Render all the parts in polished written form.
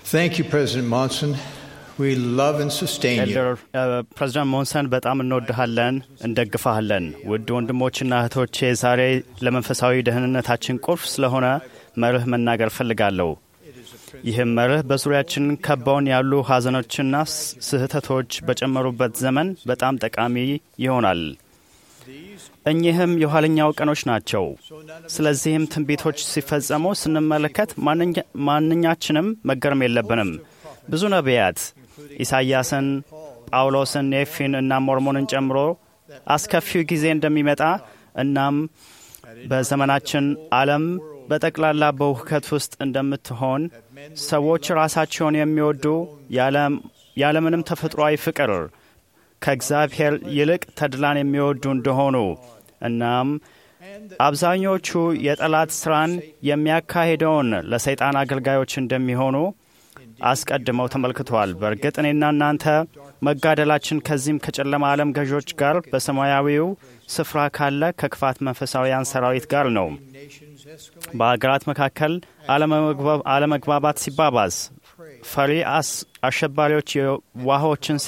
Thank you, President Monson. We love and sustain you. ፕሬዝዳንት ሞንሰን በጣም እንወድሃለን እንደግፋለን። ውድ ወንድሞችና እህቶቼ ዛሬ ለመንፈሳዊ ደህንነታችን ቁልፍ ስለሆነ መርህ መናገር ፈልጋለሁ። ይህም መርህ በዙሪያችን ከበውን ያሉ ሐዘኖችና ስህተቶች በጨመሩበት ዘመን በጣም ጠቃሚ ይሆናል። እኚህም የኋለኛው ቀኖች ናቸው። ስለዚህም ትንቢቶች ሲፈጸሙ ስንመለከት ማንኛችንም መገረም የለብንም። ብዙ ነቢያት ኢሳይያስን፣ ጳውሎስን፣ ኔፊን እና ሞርሞንን ጨምሮ አስከፊው ጊዜ እንደሚመጣ እናም በዘመናችን ዓለም በጠቅላላ በውህከት ውስጥ እንደምትሆን ሰዎች ራሳቸውን የሚወዱ ያለምንም ተፈጥሯዊ ፍቅር ከእግዚአብሔር ይልቅ ተድላን የሚወዱ እንደሆኑ እናም አብዛኞቹ የጠላት ሥራን የሚያካሂደውን ለሰይጣን አገልጋዮች እንደሚሆኑ አስቀድመው ተመልክተዋል። በእርግጥ እኔና እናንተ መጋደላችን ከዚህም ከጨለማ ዓለም ገዦች ጋር በሰማያዊው ስፍራ ካለ ከክፋት መንፈሳዊያን ሰራዊት ጋር ነው። በአገራት መካከል አለመግባባት ሲባባስ፣ ፈሪ አሸባሪዎች የዋሆችን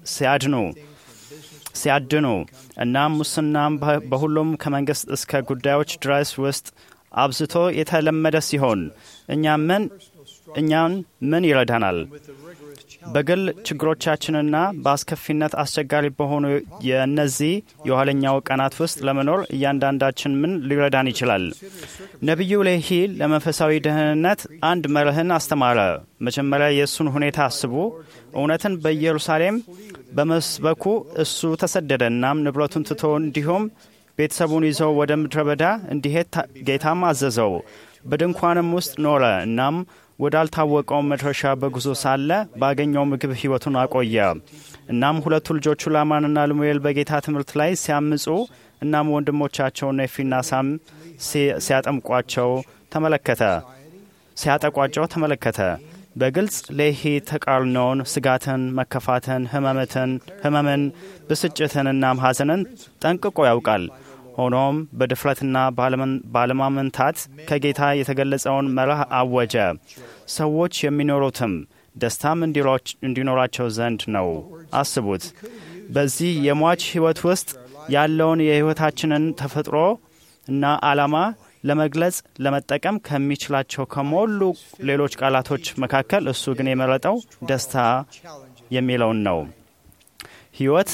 ሲያድኑ እናም ሙስናም በሁሉም ከመንግሥት እስከ ጉዳዮች ድረስ ውስጥ አብዝቶ የተለመደ ሲሆን እኛን ምን ይረዳናል? በግል ችግሮቻችንና በአስከፊነት አስቸጋሪ በሆኑ የእነዚህ የኋለኛው ቀናት ውስጥ ለመኖር እያንዳንዳችን ምን ሊረዳን ይችላል? ነቢዩ ሌሂ ለመንፈሳዊ ደህንነት አንድ መርህን አስተማረ። መጀመሪያ የእሱን ሁኔታ አስቡ። እውነትን በኢየሩሳሌም በመስበኩ እሱ ተሰደደ እናም ንብረቱን ትቶ እንዲሁም ቤተሰቡን ይዘው ወደ ምድረ በዳ እንዲሄድ ጌታም አዘዘው። በድንኳንም ውስጥ ኖረ እናም ወዳልታወቀው መድረሻ በጉዞ ሳለ ባገኘው ምግብ ሕይወቱን አቆየ። እናም ሁለቱ ልጆቹ ላማንና ልሙኤል በጌታ ትምህርት ላይ ሲያምፁ እናም ወንድሞቻቸው ኔፊና ሳም ሲያጠቋቸው ተመለከተ። በግልጽ ሌሂ ተቃርኖን፣ ስጋትን፣ መከፋትን፣ ህመምን፣ ብስጭትን እናም ሐዘንን ጠንቅቆ ያውቃል። ሆኖም በድፍረትና ባለማመንታት ከጌታ የተገለጸውን መርህ አወጀ። ሰዎች የሚኖሩትም ደስታም እንዲኖራቸው ዘንድ ነው። አስቡት፣ በዚህ የሟች ሕይወት ውስጥ ያለውን የሕይወታችንን ተፈጥሮ እና ዓላማ ለመግለጽ ለመጠቀም ከሚችላቸው ከሞሉ ሌሎች ቃላቶች መካከል እሱ ግን የመረጠው ደስታ የሚለውን ነው። ሕይወት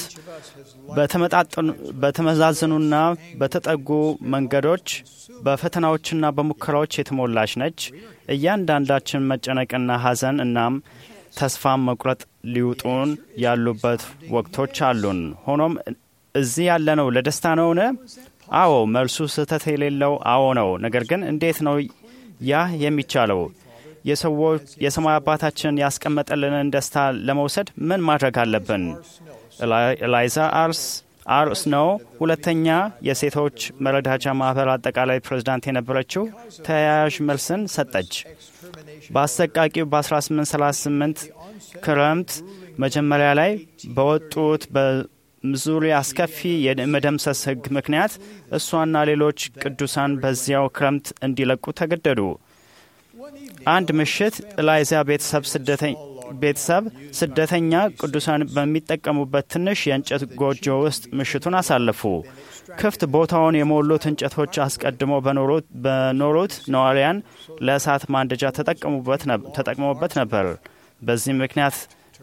በተመዛዘኑና በተጠጉ መንገዶች በፈተናዎችና በሙከራዎች የተሞላች ነች። እያንዳንዳችን መጨነቅና ሐዘን እናም ተስፋ መቁረጥ ሊውጡን ያሉበት ወቅቶች አሉን። ሆኖም እዚህ ያለነው ለደስታ ነውን? አዎ። መልሱ ስህተት የሌለው አዎ ነው። ነገር ግን እንዴት ነው ያ የሚቻለው? የሰማይ አባታችን ያስቀመጠልንን ደስታ ለመውሰድ ምን ማድረግ አለብን? ኤላይዛ አር ስኖው ሁለተኛ የሴቶች መረዳጃ ማኅበር አጠቃላይ ፕሬዝዳንት የነበረችው ተያያዥ መልስን ሰጠች። በአሰቃቂው በ1838 ክረምት መጀመሪያ ላይ በወጡት በሚዙሪ አስከፊ የመደምሰስ ሕግ ምክንያት እሷና ሌሎች ቅዱሳን በዚያው ክረምት እንዲለቁ ተገደዱ። አንድ ምሽት ኤላይዛ ቤተሰብ ስደተኛ ቅዱሳን በሚጠቀሙበት ትንሽ የእንጨት ጎጆ ውስጥ ምሽቱን አሳለፉ። ክፍት ቦታውን የሞሉት እንጨቶች አስቀድሞ በኖሩት ነዋሪያን ለእሳት ማንደጃ ተጠቅመውበት ነበር። በዚህ ምክንያት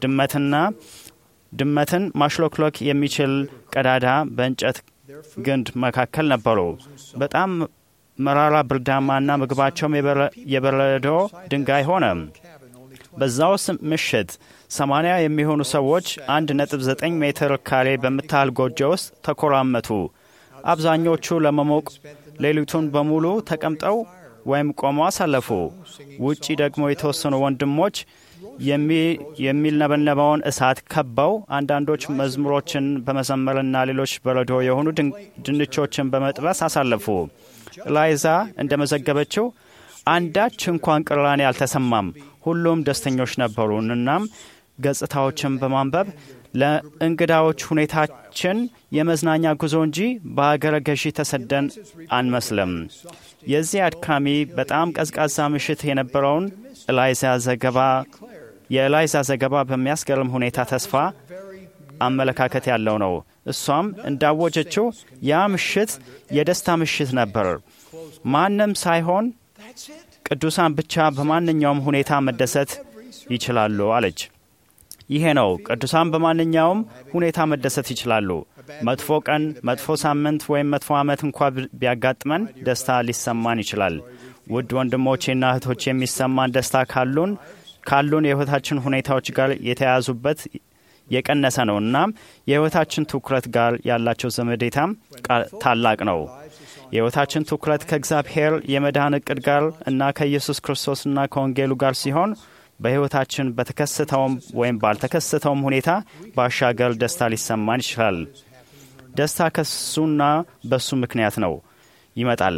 ድመትን ማሽሎክሎክ የሚችል ቀዳዳ በእንጨት ግንድ መካከል ነበሩ። በጣም መራራ ብርዳማና ምግባቸውም የበረዶ ድንጋይ ሆነ። በዛው ምሽት 80 የሚሆኑ ሰዎች 1.9 ሜትር ካሬ በምታህል ጎጆ ውስጥ ተኮራመቱ። አብዛኞቹ ለመሞቅ ሌሊቱን በሙሉ ተቀምጠው ወይም ቆመው አሳለፉ። ውጪ ደግሞ የተወሰኑ ወንድሞች የሚልነበለበውን እሳት ከበው አንዳንዶች መዝሙሮችን በመዘመርና ሌሎች በረዶ የሆኑ ድንቾችን በመጥበስ አሳለፉ። ኤላይዛ እንደመዘገበችው አንዳች እንኳን ቅራኔ አልተሰማም። ሁሉም ደስተኞች ነበሩ። እናም ገጽታዎችን በማንበብ ለእንግዳዎች ሁኔታችን የመዝናኛ ጉዞ እንጂ በአገረ ገዢ ተሰደን አንመስልም። የዚህ አድካሚ በጣም ቀዝቃዛ ምሽት የነበረውን ኤላይዛ ዘገባ የኤላይዛ ዘገባ በሚያስገርም ሁኔታ ተስፋ አመለካከት ያለው ነው። እሷም እንዳወጀችው ያ ምሽት የደስታ ምሽት ነበር። ማንም ሳይሆን ቅዱሳን ብቻ በማንኛውም ሁኔታ መደሰት ይችላሉ አለች። ይሄ ነው፣ ቅዱሳን በማንኛውም ሁኔታ መደሰት ይችላሉ። መጥፎ ቀን፣ መጥፎ ሳምንት ወይም መጥፎ ዓመት እንኳ ቢያጋጥመን ደስታ ሊሰማን ይችላል። ውድ ወንድሞቼና እህቶች፣ የሚሰማን ደስታ ካሉን የሕይወታችን ሁኔታዎች ጋር የተያያዙበት የቀነሰ ነው። እናም የሕይወታችን ትኩረት ጋር ያላቸው ዘመዴታም ታላቅ ነው። የሕይወታችን ትኩረት ከእግዚአብሔር የመዳን ዕቅድ ጋር እና ከኢየሱስ ክርስቶስና ከወንጌሉ ጋር ሲሆን በሕይወታችን በተከሰተውም ወይም ባልተከሰተውም ሁኔታ ባሻገር ደስታ ሊሰማን ይችላል። ደስታ ከሱና በሱ ምክንያት ነው ይመጣል።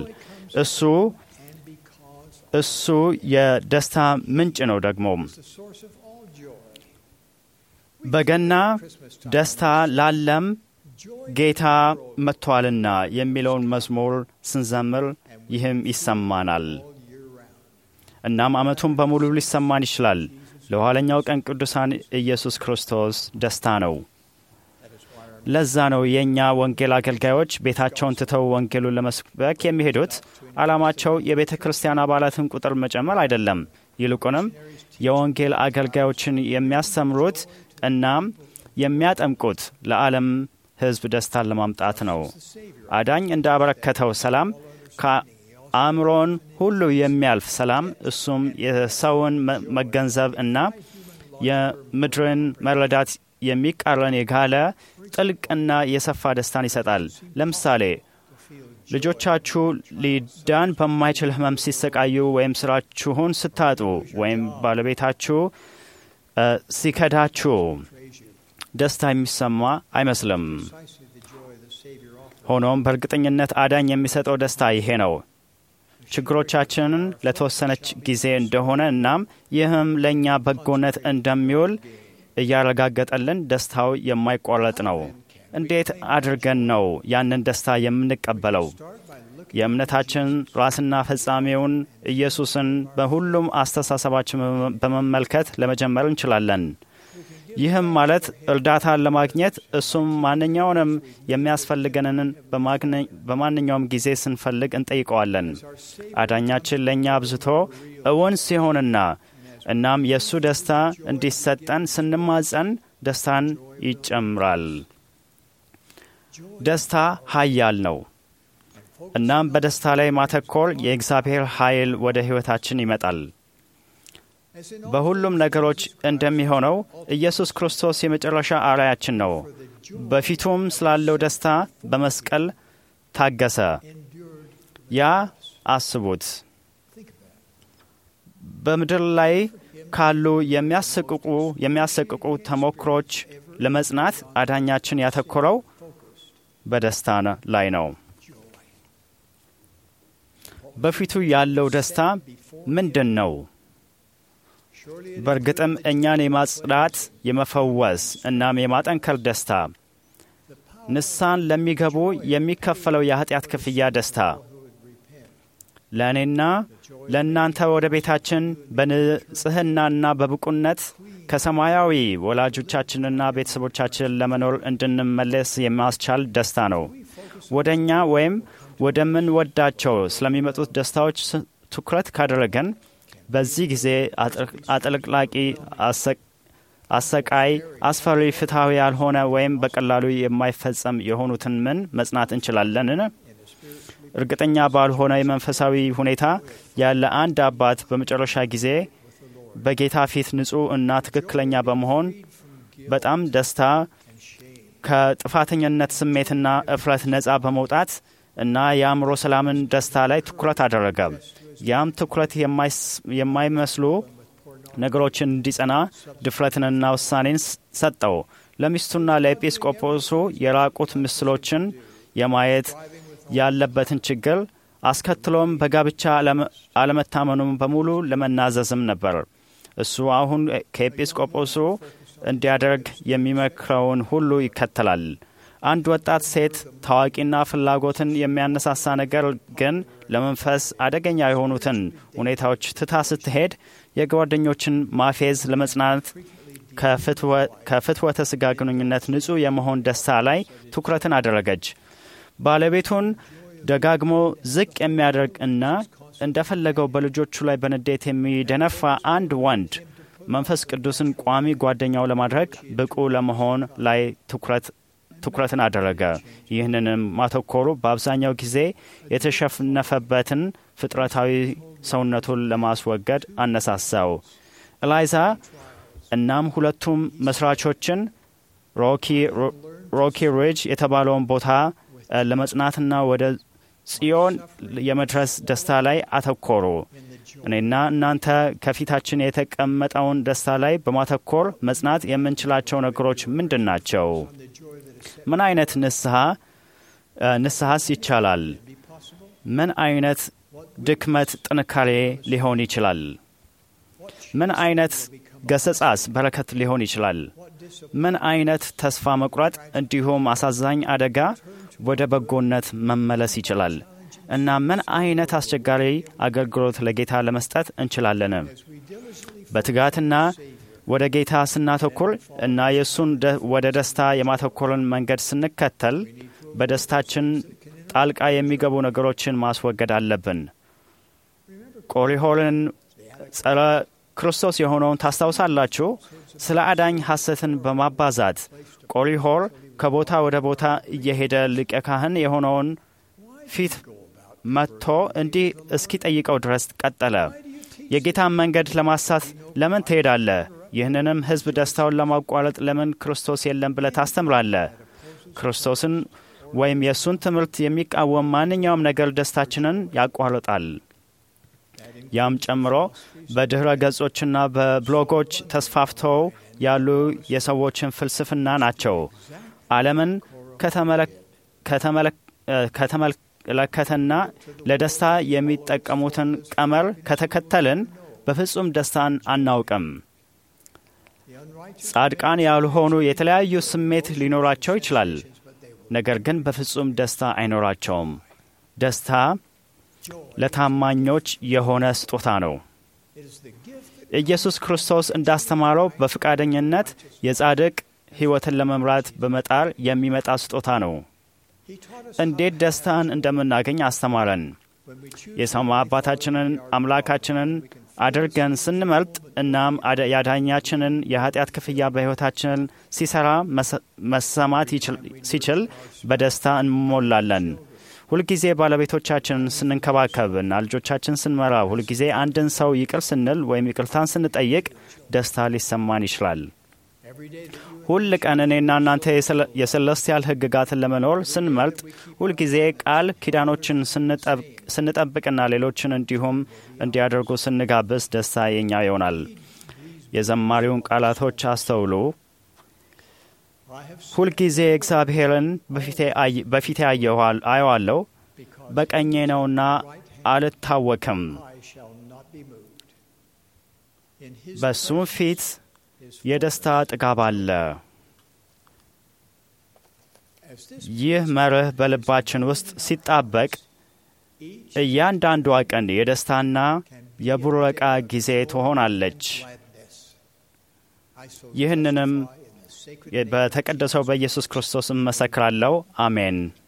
እሱ የደስታ ምንጭ ነው። ደግሞ በገና ደስታ ላለም ጌታ መጥቷልና የሚለውን መዝሙር ስንዘምር ይህም ይሰማናል። እናም ዓመቱን በሙሉ ሊሰማን ይችላል። ለኋለኛው ቀን ቅዱሳን ኢየሱስ ክርስቶስ ደስታ ነው። ለዛ ነው የእኛ ወንጌል አገልጋዮች ቤታቸውን ትተው ወንጌሉን ለመስበክ የሚሄዱት። ዓላማቸው የቤተ ክርስቲያን አባላትን ቁጥር መጨመር አይደለም። ይልቁንም የወንጌል አገልጋዮችን የሚያስተምሩት እናም የሚያጠምቁት ለዓለም ሕዝብ ደስታን ለማምጣት ነው። አዳኝ እንዳበረከተው ሰላም ከአእምሮን ሁሉ የሚያልፍ ሰላም፣ እሱም የሰውን መገንዘብ እና የምድርን መረዳት የሚቃረን የጋለ ጥልቅና የሰፋ ደስታን ይሰጣል። ለምሳሌ ልጆቻችሁ ሊዳን በማይችል ሕመም ሲሰቃዩ ወይም ስራችሁን ስታጡ ወይም ባለቤታችሁ ሲከዳችሁ ደስታ የሚሰማ አይመስልም። ሆኖም በእርግጠኝነት አዳኝ የሚሰጠው ደስታ ይሄ ነው። ችግሮቻችንን ለተወሰነች ጊዜ እንደሆነ እናም ይህም ለእኛ በጎነት እንደሚውል እያረጋገጠልን ደስታው የማይቋረጥ ነው። እንዴት አድርገን ነው ያንን ደስታ የምንቀበለው? የእምነታችን ራስና ፈጻሚውን ኢየሱስን በሁሉም አስተሳሰባችን በመመልከት ለመጀመር እንችላለን። ይህም ማለት እርዳታን ለማግኘት እሱም ማንኛውንም የሚያስፈልገንን በማንኛውም ጊዜ ስንፈልግ እንጠይቀዋለን። አዳኛችን ለእኛ አብዝቶ እውን ሲሆንና እናም የእሱ ደስታ እንዲሰጠን ስንማጸን ደስታን ይጨምራል። ደስታ ኃያል ነው። እናም በደስታ ላይ ማተኮር የእግዚአብሔር ኃይል ወደ ሕይወታችን ይመጣል። በሁሉም ነገሮች እንደሚሆነው ኢየሱስ ክርስቶስ የመጨረሻ አርአያችን ነው። በፊቱም ስላለው ደስታ በመስቀል ታገሰ። ያ አስቡት፣ በምድር ላይ ካሉ የሚያሰቅቁ ተሞክሮች ለመጽናት አዳኛችን ያተኮረው በደስታ ላይ ነው። በፊቱ ያለው ደስታ ምንድን ነው? በእርግጥም እኛን የማጽዳት፣ የመፈወስ እናም የማጠንከር ደስታ፣ ንስሐን ለሚገቡ የሚከፈለው የኃጢአት ክፍያ ደስታ፣ ለእኔና ለእናንተ ወደ ቤታችን በንጽሕናና በብቁነት ከሰማያዊ ወላጆቻችንና ቤተሰቦቻችን ለመኖር እንድንመለስ የሚያስቻል ደስታ ነው። ወደ እኛ ወይም ወደምንወዳቸው ስለሚመጡት ደስታዎች ትኩረት ካደረገን በዚህ ጊዜ አጥለቅላቂ፣ አሰቃይ፣ አስፈሪ፣ ፍትሐዊ ያልሆነ ወይም በቀላሉ የማይፈጸም የሆኑትን ምን መጽናት እንችላለንን? እርግጠኛ ባልሆነ የመንፈሳዊ ሁኔታ ያለ አንድ አባት በመጨረሻ ጊዜ በጌታ ፊት ንጹሕ እና ትክክለኛ በመሆን በጣም ደስታ ከጥፋተኝነት ስሜትና እፍረት ነጻ በመውጣት እና የአእምሮ ሰላምን ደስታ ላይ ትኩረት አደረገ። ያም ትኩረት የማይመስሉ ነገሮችን እንዲጸና ድፍረትንና ውሳኔን ሰጠው። ለሚስቱና ለኤጲስቆጶሱ የራቁት ምስሎችን የማየት ያለበትን ችግር አስከትሎም በጋብቻ አለመታመኑም በሙሉ ለመናዘዝም ነበር። እሱ አሁን ከኤጲስቆጶሱ እንዲያደርግ የሚመክረውን ሁሉ ይከተላል። አንድ ወጣት ሴት ታዋቂና ፍላጎትን የሚያነሳሳ ነገር ግን ለመንፈስ አደገኛ የሆኑትን ሁኔታዎች ትታ ስትሄድ የጓደኞችን ማፌዝ ለመጽናት ከፍትወተ ሥጋ ግንኙነት ንጹሕ የመሆን ደስታ ላይ ትኩረትን አደረገች። ባለቤቱን ደጋግሞ ዝቅ የሚያደርግ እና እንደፈለገው በልጆቹ ላይ በንዴት የሚደነፋ አንድ ወንድ መንፈስ ቅዱስን ቋሚ ጓደኛው ለማድረግ ብቁ ለመሆን ላይ ትኩረትን አደረገ። ይህንንም ማተኮሩ በአብዛኛው ጊዜ የተሸነፈበትን ፍጥረታዊ ሰውነቱን ለማስወገድ አነሳሳው። ኤላይዛ እናም ሁለቱም መስራቾችን ሮኪ ሪጅ የተባለውን ቦታ ለመጽናትና ወደ ጽዮን የመድረስ ደስታ ላይ አተኮሩ። እኔና እናንተ ከፊታችን የተቀመጠውን ደስታ ላይ በማተኮር መጽናት የምንችላቸው ነገሮች ምንድን ናቸው? ምን አይነት ንስሐስ ይቻላል? ምን አይነት ድክመት ጥንካሬ ሊሆን ይችላል? ምን አይነት ገሰጻስ በረከት ሊሆን ይችላል? ምን አይነት ተስፋ መቁረጥ እንዲሁም አሳዛኝ አደጋ ወደ በጎነት መመለስ ይችላል? እና ምን አይነት አስቸጋሪ አገልግሎት ለጌታ ለመስጠት እንችላለን? በትጋትና ወደ ጌታ ስናተኩር እና የእሱን ወደ ደስታ የማተኮርን መንገድ ስንከተል በደስታችን ጣልቃ የሚገቡ ነገሮችን ማስወገድ አለብን። ቆሪሆልን ጸረ ክርስቶስ የሆነውን ታስታውሳላችሁ? ስለ አዳኝ ሐሰትን በማባዛት ቆሪሆር ከቦታ ወደ ቦታ እየሄደ ሊቀ ካህን የሆነውን ፊት መጥቶ እንዲህ እስኪጠይቀው ድረስ ቀጠለ። የጌታን መንገድ ለማሳት ለምን ትሄዳለህ? ይህንንም ሕዝብ ደስታውን ለማቋረጥ ለምን ክርስቶስ የለም ብለህ ታስተምራለህ? ክርስቶስን ወይም የእሱን ትምህርት የሚቃወም ማንኛውም ነገር ደስታችንን ያቋርጣል። ያም ጨምሮ በድኅረ ገጾችና በብሎጎች ተስፋፍተው ያሉ የሰዎችን ፍልስፍና ናቸው። ዓለምን ከተመለከተና ለደስታ የሚጠቀሙትን ቀመር ከተከተልን በፍጹም ደስታን አናውቅም። ጻድቃን ያልሆኑ የተለያዩ ስሜት ሊኖራቸው ይችላል፣ ነገር ግን በፍጹም ደስታ አይኖራቸውም። ደስታ ለታማኞች የሆነ ስጦታ ነው። ኢየሱስ ክርስቶስ እንዳስተማረው በፈቃደኝነት የጻድቅ ሕይወትን ለመምራት በመጣር የሚመጣ ስጦታ ነው። እንዴት ደስታን እንደምናገኝ አስተማረን። የሰማይ አባታችንን አምላካችንን አድርገን ስንመርጥ እናም ያዳኛችንን የኃጢአት ክፍያ በሕይወታችን ሲሠራ መሰማት ሲችል በደስታ እንሞላለን። ሁልጊዜ ባለቤቶቻችንን ስንንከባከብና ልጆቻችን ስንመራ፣ ሁልጊዜ አንድን ሰው ይቅር ስንል ወይም ይቅርታን ስንጠይቅ ደስታ ሊሰማን ይችላል። ሁል ቀን እኔና እናንተ የሰለስቲያል ሕግጋትን ለመኖር ስንመርጥ፣ ሁልጊዜ ቃል ኪዳኖችን ስንጠብቅና ሌሎችን እንዲሁም እንዲያደርጉ ስንጋብዝ ደስታ የኛ ይሆናል። የዘማሪውን ቃላቶች አስተውሉ። ሁልጊዜ እግዚአብሔርን በፊቴ አየዋለሁ፣ በቀኜ ነውና አልታወክም። በሱም ፊት የደስታ ጥጋብ አለ። ይህ መርህ በልባችን ውስጥ ሲጣበቅ እያንዳንዷ ቀን የደስታና የቡረቃ ጊዜ ትሆናለች። ይህንንም በተቀደሰው በኢየሱስ ክርስቶስ እመሰክራለሁ። አሜን።